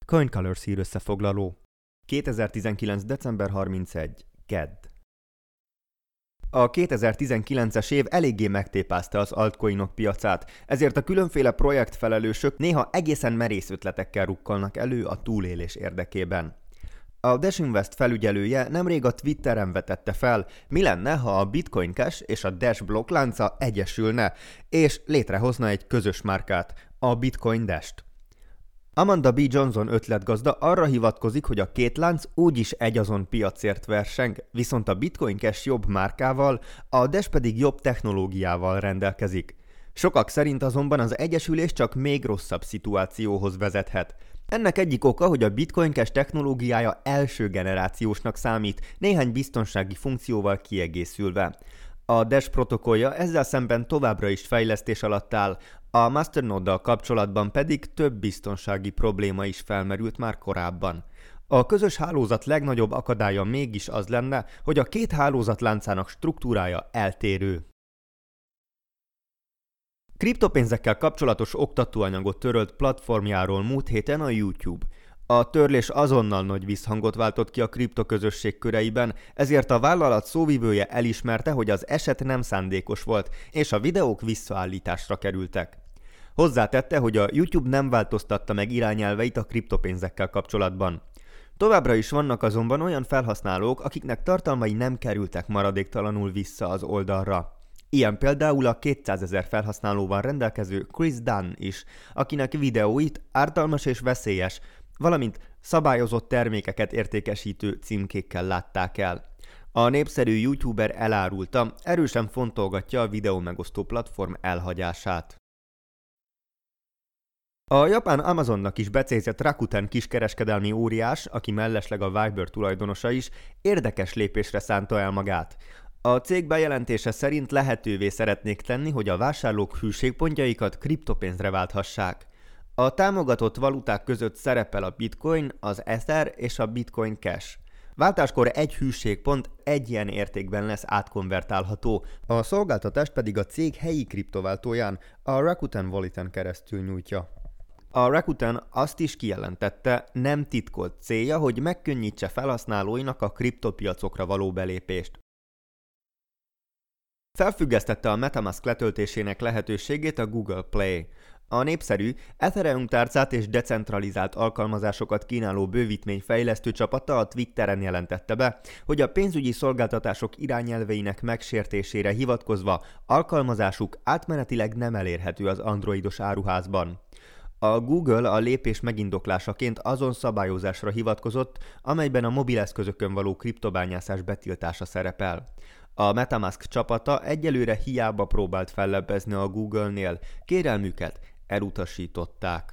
Coin Colors hír összefoglaló. 2019. december 31. Kedd. A 2019-es év eléggé megtépázta az altcoinok piacát, ezért a különféle projektfelelősök néha egészen merész ötletekkel rukkolnak elő a túlélés érdekében. A Dashinvest felügyelője nemrég a Twitteren vetette fel, mi lenne, ha a Bitcoin Cash és a Dash blokklánca egyesülne, és létrehozna egy közös márkát, a Bitcoin Dash-t. Amanda B. Johnson ötletgazda arra hivatkozik, hogy a két lánc úgyis egyazon piacért verseng, viszont a Bitcoin Cash jobb márkával, a Dash pedig jobb technológiával rendelkezik. Sokak szerint azonban az egyesülés csak még rosszabb szituációhoz vezethet. Ennek egyik oka, hogy a Bitcoin Cash technológiája első generációsnak számít, néhány biztonsági funkcióval kiegészülve. A Dash protokollja ezzel szemben továbbra is fejlesztés alatt áll, a Masternode-dal kapcsolatban pedig több biztonsági probléma is felmerült már korábban. A közös hálózat legnagyobb akadálya mégis az lenne, hogy a két hálózat láncának struktúrája eltérő. Kriptopénzekkel kapcsolatos oktatóanyagot törölt platformjáról múlt héten a YouTube. A törlés azonnal nagy visszhangot váltott ki a kriptoközösség köreiben, ezért a vállalat szóvivője elismerte, hogy az eset nem szándékos volt, és a videók visszaállításra kerültek. Hozzátette, hogy a YouTube nem változtatta meg irányelveit a kriptopénzekkel kapcsolatban. Továbbra is vannak azonban olyan felhasználók, akiknek tartalmai nem kerültek maradéktalanul vissza az oldalra. Ilyen például a 200 000 felhasználóval rendelkező Chris Dunn is, akinek videóit ártalmas és veszélyes, valamint szabályozott termékeket értékesítő címkékkel látták el. A népszerű YouTuber elárulta, erősen fontolgatja a videómegosztó platform elhagyását. A japán Amazonnak is becézett Rakuten kiskereskedelmi óriás, aki mellesleg a Viber tulajdonosa is, érdekes lépésre szánta el magát. A cég bejelentése szerint lehetővé szeretnék tenni, hogy a vásárlók hűségpontjaikat kriptopénzre válthassák. A támogatott valuták között szerepel a Bitcoin, az Ether és a Bitcoin Cash. Váltáskor egy hűségpont egy ilyen értékben lesz átkonvertálható, a szolgáltatást pedig a cég helyi kriptováltóján, a Rakuten Wallet-en keresztül nyújtja. A Rakuten azt is kijelentette, nem titkolt célja, hogy megkönnyítse felhasználóinak a kriptopiacokra való belépést. Felfüggesztette a MetaMask letöltésének lehetőségét a Google Play. A népszerű Ethereum tárcát és decentralizált alkalmazásokat kínáló bővítményfejlesztő csapata a Twitteren jelentette be, hogy a pénzügyi szolgáltatások irányelveinek megsértésére hivatkozva alkalmazásuk átmenetileg nem elérhető az androidos áruházban. A Google a lépés megindoklásaként azon szabályozásra hivatkozott, amelyben a mobileszközökön való kriptobányászás betiltása szerepel. A MetaMask csapata egyelőre hiába próbált fellebbezni a Google-nél, kérelmüket elutasították.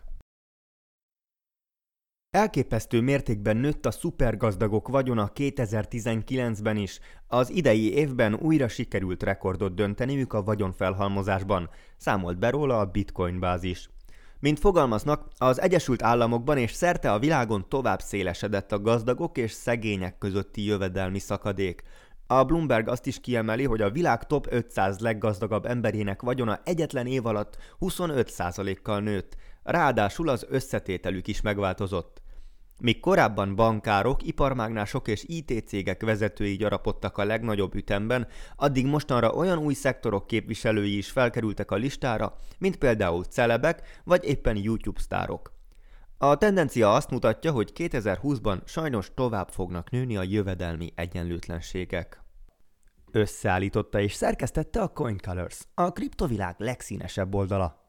Elképesztő mértékben nőtt a szupergazdagok vagyona 2019-ben is. Az idei évben újra sikerült rekordot dönteniük a vagyonfelhalmozásban, számolt be róla a Bitcoin bázis. Mint fogalmaznak, az Egyesült Államokban és szerte a világon tovább szélesedett a gazdagok és szegények közötti jövedelmi szakadék. A Bloomberg azt is kiemeli, hogy a világ top 500 leggazdagabb emberének vagyona egyetlen év alatt 25%-kal nőtt, ráadásul az összetételük is megváltozott. Míg korábban bankárok, iparmágnások és IT cégek vezetői gyarapodtak a legnagyobb ütemben, addig mostanra olyan új szektorok képviselői is felkerültek a listára, mint például celebek vagy éppen YouTube sztárok. A tendencia azt mutatja, hogy 2020-ban sajnos tovább fognak nőni a jövedelmi egyenlőtlenségek. Összeállította és szerkesztette a Coin Colors, a kriptovilág legszínesebb oldala.